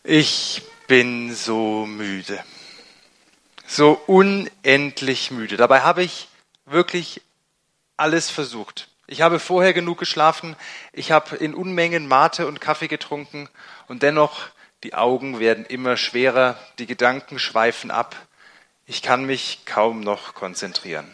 Ich bin so müde. So unendlich müde. Dabei habe ich wirklich alles versucht. Ich habe vorher genug geschlafen, ich habe in Unmengen Mate und Kaffee getrunken und dennoch, die Augen werden immer schwerer, die Gedanken schweifen ab. Ich kann mich kaum noch konzentrieren.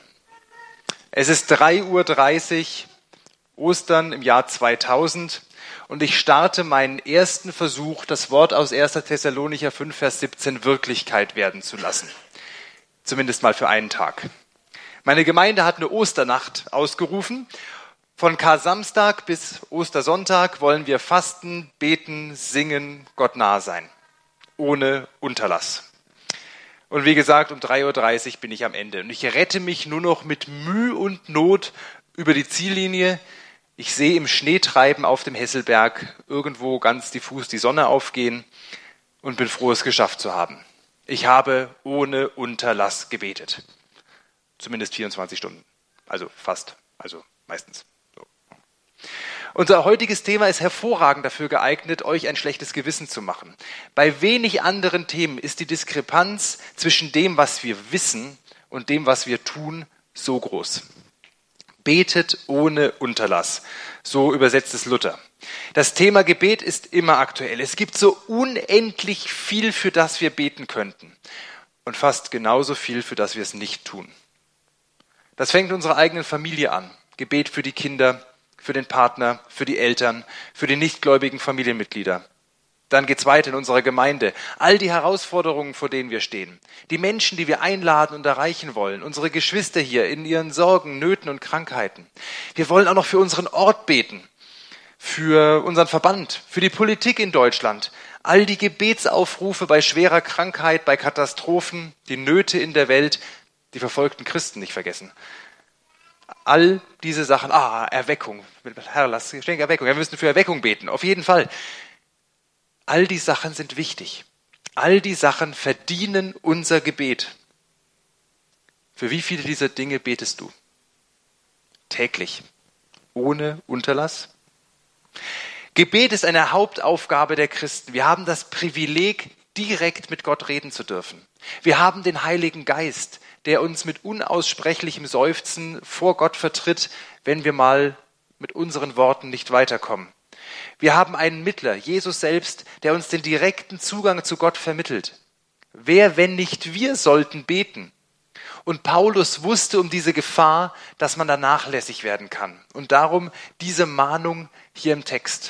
Es ist 3:30 Uhr, Ostern im Jahr 2000 und ich starte meinen ersten Versuch, das Wort aus 1. Thessalonicher 5, Vers 17 Wirklichkeit werden zu lassen. Zumindest mal für einen Tag. Meine Gemeinde hat eine Osternacht ausgerufen. Von Kar-Samstag bis Ostersonntag wollen wir fasten, beten, singen, Gott nahe sein. Ohne Unterlass. Und wie gesagt, um 3:30 Uhr bin ich am Ende. Und ich rette mich nur noch mit Mühe und Not über die Ziellinie. Ich sehe im Schneetreiben auf dem Hesselberg irgendwo ganz diffus die Sonne aufgehen und bin froh, es geschafft zu haben. Ich habe ohne Unterlass gebetet. Zumindest 24 Stunden. Also fast. Also meistens. So. Unser heutiges Thema ist hervorragend dafür geeignet, euch ein schlechtes Gewissen zu machen. Bei wenig anderen Themen ist die Diskrepanz zwischen dem, was wir wissen und dem, was wir tun, so groß. Betet ohne Unterlass. So übersetzt es Luther. Das Thema Gebet ist immer aktuell. Es gibt so unendlich viel, für das wir beten könnten. Und fast genauso viel, für das wir es nicht tun. Das fängt in unserer eigenen Familie an. Gebet für die Kinder, für den Partner, für die Eltern, für die nichtgläubigen Familienmitglieder. Dann geht's weiter in unserer Gemeinde. All die Herausforderungen, vor denen wir stehen. Die Menschen, die wir einladen und erreichen wollen. Unsere Geschwister hier in ihren Sorgen, Nöten und Krankheiten. Wir wollen auch noch für unseren Ort beten. Für unseren Verband, für die Politik in Deutschland. All die Gebetsaufrufe bei schwerer Krankheit, bei Katastrophen, die Nöte in der Welt, die verfolgten Christen nicht vergessen. All diese Sachen, Erweckung. Herr, lass schenk Erweckung. Wir müssen für Erweckung beten, auf jeden Fall. All die Sachen sind wichtig. All die Sachen verdienen unser Gebet. Für wie viele dieser Dinge betest du? Täglich. Ohne Unterlass? Gebet ist eine Hauptaufgabe der Christen. Wir haben das Privileg, direkt mit Gott reden zu dürfen. Wir haben den Heiligen Geist, der uns mit unaussprechlichem Seufzen vor Gott vertritt, wenn wir mal mit unseren Worten nicht weiterkommen. Wir haben einen Mittler, Jesus selbst, der uns den direkten Zugang zu Gott vermittelt. Wer, wenn nicht wir, sollten beten? Und Paulus wusste um diese Gefahr, dass man da nachlässig werden kann. Und darum diese Mahnung hier im Text.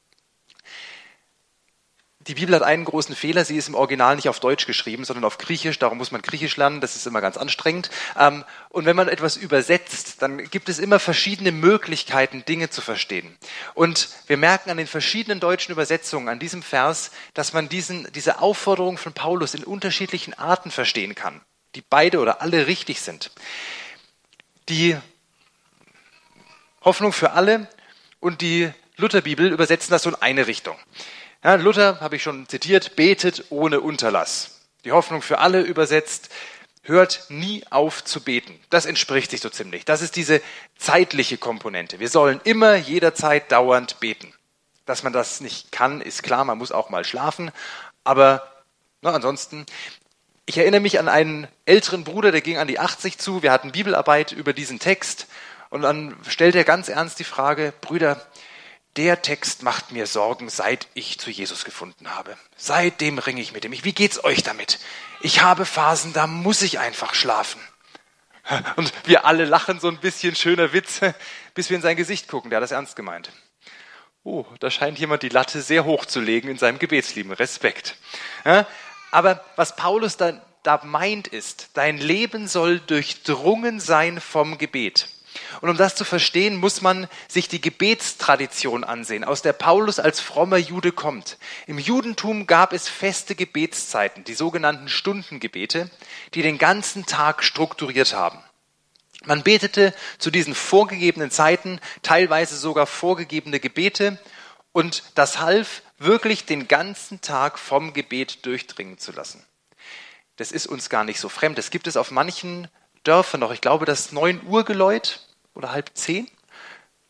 Die Bibel hat einen großen Fehler, sie ist im Original nicht auf Deutsch geschrieben, sondern auf Griechisch, darum muss man Griechisch lernen, das ist immer ganz anstrengend. Und wenn man etwas übersetzt, dann gibt es immer verschiedene Möglichkeiten, Dinge zu verstehen. Und wir merken an den verschiedenen deutschen Übersetzungen, an diesem Vers, dass man diese Aufforderung von Paulus in unterschiedlichen Arten verstehen kann, die beide oder alle richtig sind. Die Hoffnung für alle und die Lutherbibel übersetzen das so in eine Richtung. Ja, Luther, habe ich schon zitiert, betet ohne Unterlass. Die Hoffnung für alle übersetzt, hört nie auf zu beten. Das entspricht sich so ziemlich. Das ist diese zeitliche Komponente. Wir sollen immer, jederzeit, dauernd beten. Dass man das nicht kann, ist klar, man muss auch mal schlafen. Aber ansonsten, ich erinnere mich an einen älteren Bruder, der ging an die 80 zu. Wir hatten Bibelarbeit über diesen Text. Und dann stellt er ganz ernst die Frage, Brüder, der Text macht mir Sorgen, seit ich zu Jesus gefunden habe. Seitdem ringe ich mit ihm. Wie geht's euch damit? Ich habe Phasen, da muss ich einfach schlafen. Und wir alle lachen so ein bisschen, schöner Witz, bis wir in sein Gesicht gucken. Der hat das ernst gemeint. Oh, da scheint jemand die Latte sehr hoch zu legen in seinem Gebetsleben. Respekt. Ja, aber was Paulus da meint ist, dein Leben soll durchdrungen sein vom Gebet. Und um das zu verstehen, muss man sich die Gebetstradition ansehen, aus der Paulus als frommer Jude kommt. Im Judentum gab es feste Gebetszeiten, die sogenannten Stundengebete, die den ganzen Tag strukturiert haben. Man betete zu diesen vorgegebenen Zeiten teilweise sogar vorgegebene Gebete und das half, wirklich den ganzen Tag vom Gebet durchdringen zu lassen. Das ist uns gar nicht so fremd. Das gibt es auf manchen Dörfern noch. Ich glaube, das 9 Uhr Geläut oder 9:30.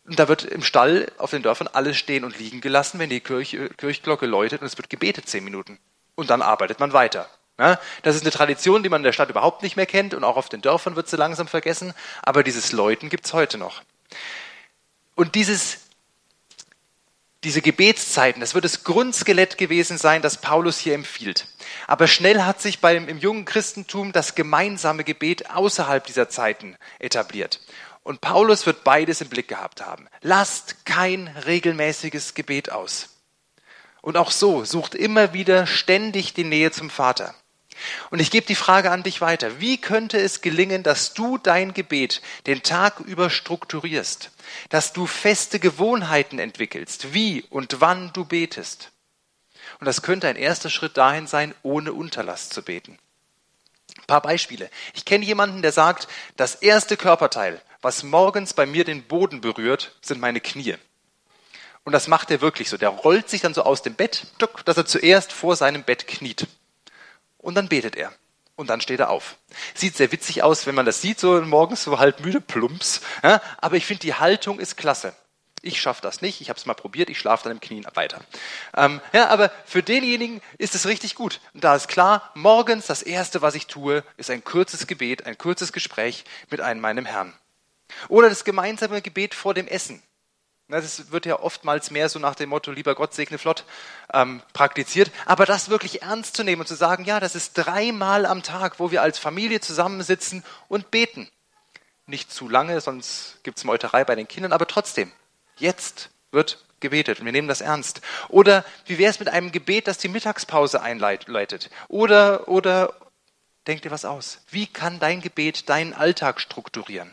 Und da wird im Stall auf den Dörfern alles stehen und liegen gelassen, wenn die Kirchglocke läutet und es wird gebetet 10 Minuten. Und dann arbeitet man weiter. Ja, das ist eine Tradition, die man in der Stadt überhaupt nicht mehr kennt und auch auf den Dörfern wird sie langsam vergessen, aber dieses Läuten gibt es heute noch. Und diese Gebetszeiten, das wird das Grundskelett gewesen sein, das Paulus hier empfiehlt. Aber schnell hat sich im jungen Christentum das gemeinsame Gebet außerhalb dieser Zeiten etabliert. Und Paulus wird beides im Blick gehabt haben. Lasst kein regelmäßiges Gebet aus. Und auch so, sucht immer wieder ständig die Nähe zum Vater. Und ich gebe die Frage an dich weiter. Wie könnte es gelingen, dass du dein Gebet den Tag über strukturierst? Dass du feste Gewohnheiten entwickelst, wie und wann du betest? Und das könnte ein erster Schritt dahin sein, ohne Unterlass zu beten. Ein paar Beispiele. Ich kenne jemanden, der sagt, das erste Körperteil, was morgens bei mir den Boden berührt, sind meine Knie. Und das macht er wirklich so. Der rollt sich dann so aus dem Bett, dass er zuerst vor seinem Bett kniet. Und dann betet er. Und dann steht er auf. Sieht sehr witzig aus, wenn man das sieht, so morgens so halb müde, plumps. Ja, aber ich finde, die Haltung ist klasse. Ich schaffe das nicht, ich habe es mal probiert, ich schlafe dann im Knien weiter. Aber für denjenigen ist es richtig gut. Und da ist klar, morgens das Erste, was ich tue, ist ein kurzes Gebet, ein kurzes Gespräch mit meinem Herrn. Oder das gemeinsame Gebet vor dem Essen. Das wird ja oftmals mehr so nach dem Motto, lieber Gott segne flott, praktiziert. Aber das wirklich ernst zu nehmen und zu sagen, ja, das ist 3-mal am Tag, wo wir als Familie zusammensitzen und beten. Nicht zu lange, sonst gibt es Meuterei bei den Kindern, aber trotzdem, jetzt wird gebetet und wir nehmen das ernst. Oder wie wäre es mit einem Gebet, das die Mittagspause einleitet? Oder denk dir was aus. Wie kann dein Gebet deinen Alltag strukturieren?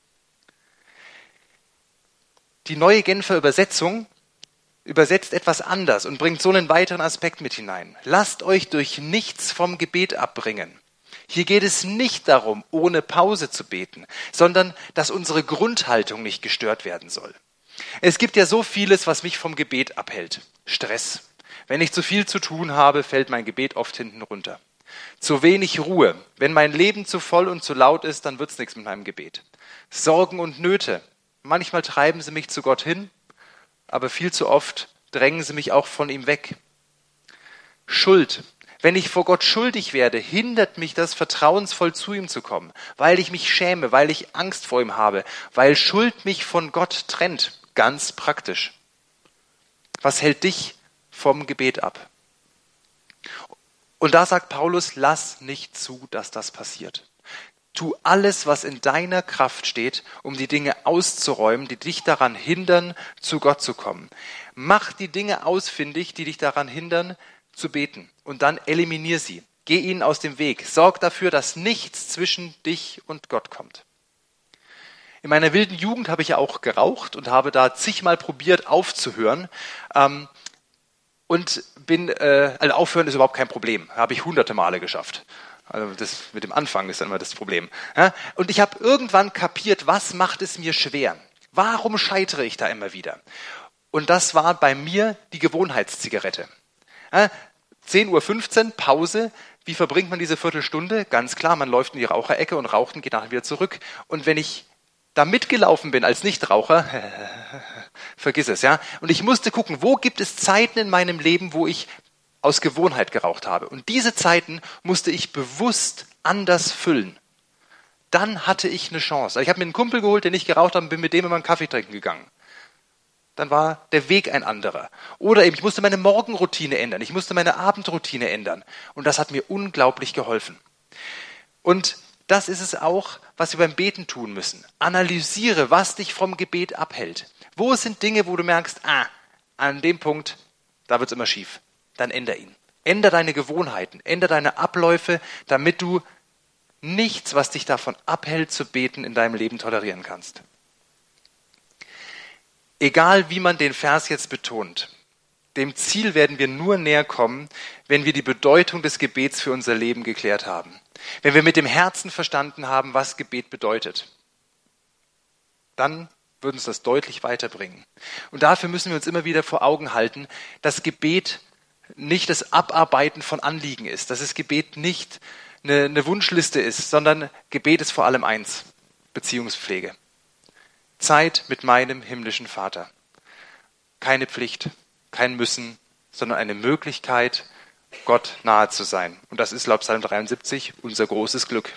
Die neue Genfer Übersetzung übersetzt etwas anders und bringt so einen weiteren Aspekt mit hinein. Lasst euch durch nichts vom Gebet abbringen. Hier geht es nicht darum, ohne Pause zu beten, sondern dass unsere Grundhaltung nicht gestört werden soll. Es gibt ja so vieles, was mich vom Gebet abhält. Stress. Wenn ich zu viel zu tun habe, fällt mein Gebet oft hinten runter. Zu wenig Ruhe. Wenn mein Leben zu voll und zu laut ist, dann wird's nichts mit meinem Gebet. Sorgen und Nöte. Manchmal treiben sie mich zu Gott hin, aber viel zu oft drängen sie mich auch von ihm weg. Schuld. Wenn ich vor Gott schuldig werde, hindert mich das, vertrauensvoll zu ihm zu kommen, weil ich mich schäme, weil ich Angst vor ihm habe, weil Schuld mich von Gott trennt. Ganz praktisch. Was hält dich vom Gebet ab? Und da sagt Paulus, lass nicht zu, dass das passiert. Tu alles, was in deiner Kraft steht, um die Dinge auszuräumen, die dich daran hindern, zu Gott zu kommen. Mach die Dinge ausfindig, die dich daran hindern, zu beten. Und dann eliminier sie. Geh ihnen aus dem Weg. Sorg dafür, dass nichts zwischen dich und Gott kommt. In meiner wilden Jugend habe ich ja auch geraucht und habe da zigmal probiert aufzuhören. Und aufhören ist überhaupt kein Problem. Habe ich hunderte Male geschafft. Also das mit dem Anfang ist dann immer das Problem. Ja? Und ich habe irgendwann kapiert, was macht es mir schwer? Warum scheitere ich da immer wieder? Und das war bei mir die Gewohnheitszigarette. Ja? 10:15 Uhr, Pause. Wie verbringt man diese Viertelstunde? Ganz klar, man läuft in die Raucherecke und raucht und geht nachher wieder zurück. Und wenn ich da mitgelaufen bin als Nichtraucher, vergiss es, ja. Und ich musste gucken, wo gibt es Zeiten in meinem Leben, wo ich aus Gewohnheit geraucht habe. Und diese Zeiten musste ich bewusst anders füllen. Dann hatte ich eine Chance. Ich habe mir einen Kumpel geholt, der nicht geraucht hat, und bin mit dem immer einen Kaffee trinken gegangen. Dann war der Weg ein anderer. Oder eben, ich musste meine Morgenroutine ändern, ich musste meine Abendroutine ändern. Und das hat mir unglaublich geholfen. Und das ist es auch, was wir beim Beten tun müssen. Analysiere, was dich vom Gebet abhält. Wo sind Dinge, wo du merkst, an dem Punkt, da wird's immer schief. Dann änder ihn. Änder deine Gewohnheiten, änder deine Abläufe, damit du nichts, was dich davon abhält zu beten, in deinem Leben tolerieren kannst. Egal wie man den Vers jetzt betont, dem Ziel werden wir nur näher kommen, wenn wir die Bedeutung des Gebets für unser Leben geklärt haben. Wenn wir mit dem Herzen verstanden haben, was Gebet bedeutet. Dann wird uns das deutlich weiterbringen. Und dafür müssen wir uns immer wieder vor Augen halten, dass Gebet nicht das Abarbeiten von Anliegen ist, dass das Gebet nicht eine Wunschliste ist, sondern Gebet ist vor allem eins: Beziehungspflege. Zeit mit meinem himmlischen Vater. Keine Pflicht, kein Müssen, sondern eine Möglichkeit, Gott nahe zu sein. Und das ist laut Psalm 73 unser großes Glück.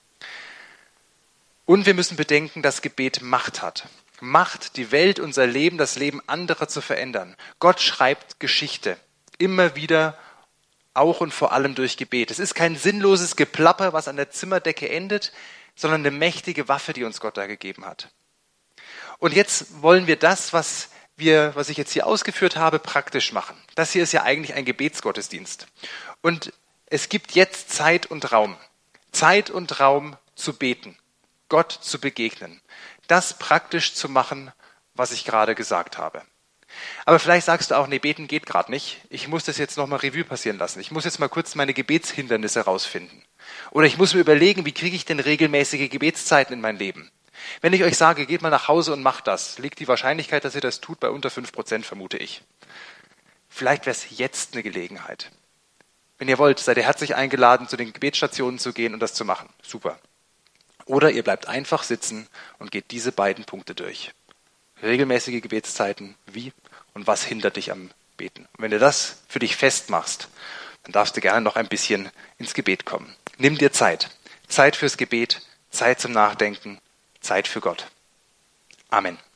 Und wir müssen bedenken, dass Gebet Macht hat. Macht, die Welt, unser Leben, das Leben anderer zu verändern. Gott schreibt Geschichte. Immer wieder, auch und vor allem durch Gebet. Es ist kein sinnloses Geplapper, was an der Zimmerdecke endet, sondern eine mächtige Waffe, die uns Gott da gegeben hat. Und jetzt wollen wir das, was ich jetzt hier ausgeführt habe, praktisch machen. Das hier ist ja eigentlich ein Gebetsgottesdienst. Und es gibt jetzt Zeit und Raum. Zeit und Raum zu beten, Gott zu begegnen. Das praktisch zu machen, was ich gerade gesagt habe. Aber vielleicht sagst du auch, nee, beten geht gerade nicht. Ich muss das jetzt nochmal Revue passieren lassen. Ich muss jetzt mal kurz meine Gebetshindernisse herausfinden. Oder ich muss mir überlegen, wie kriege ich denn regelmäßige Gebetszeiten in mein Leben? Wenn ich euch sage, geht mal nach Hause und macht das, liegt die Wahrscheinlichkeit, dass ihr das tut, bei unter 5%, vermute ich. Vielleicht wäre es jetzt eine Gelegenheit. Wenn ihr wollt, seid ihr herzlich eingeladen, zu den Gebetsstationen zu gehen und das zu machen. Super. Oder ihr bleibt einfach sitzen und geht diese beiden Punkte durch. Regelmäßige Gebetszeiten, wie und was hindert dich am Beten. Und wenn du das für dich festmachst, dann darfst du gerne noch ein bisschen ins Gebet kommen. Nimm dir Zeit. Zeit fürs Gebet, Zeit zum Nachdenken, Zeit für Gott. Amen.